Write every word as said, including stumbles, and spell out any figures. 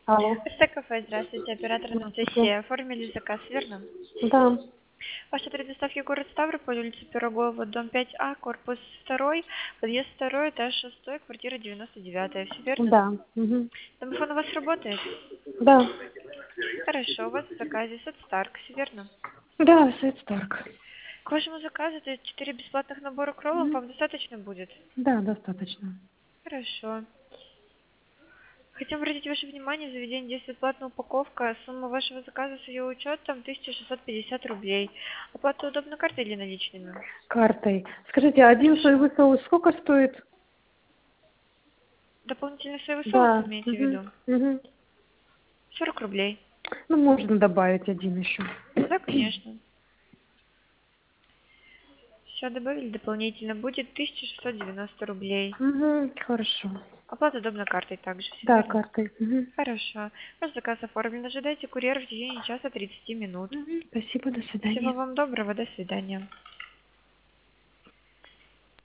Алло. Это кафе, здравствуйте, оператор Здравствуйте. Анастасия. Оформили заказ, верно? Да. Ваш адрес доставки город Ставрополь, улица Пирогова, дом пять А, корпус второй, подъезд второй, этаж шестой, квартира девяносто девятая. Все верно? Да. Мгм. Телефон у вас работает? Да. Хорошо, у вас в заказе сет Старк, все верно? Да, сайт Старк. К вашему заказу это четыре бесплатных набора к роллам, Мгм. вам достаточно будет? Да, достаточно. Хорошо. Хотим обратить ваше внимание, в заведении действует платная упаковка. Сумма вашего заказа с ее учетом тысяча шестьсот пятьдесят рублей. Оплата удобно картой или наличными? Картой. Скажите, один Хорошо. соевый соус сколько стоит? Дополнительный соевый соус Да. имеете в Мгм. виду? Мгм. сорок рублей. Ну, можно добавить один еще. Да, конечно. Все добавили дополнительно. Будет тысяча шестьсот девяносто рублей. Угу, хорошо. Оплата удобно картой также, все Да, верно? картой. Мгм. Хорошо. Ваш заказ оформлен. Ожидайте курьера в течение часа тридцати минут. Мгм. Спасибо, до Всего свидания. вам доброго. До свидания.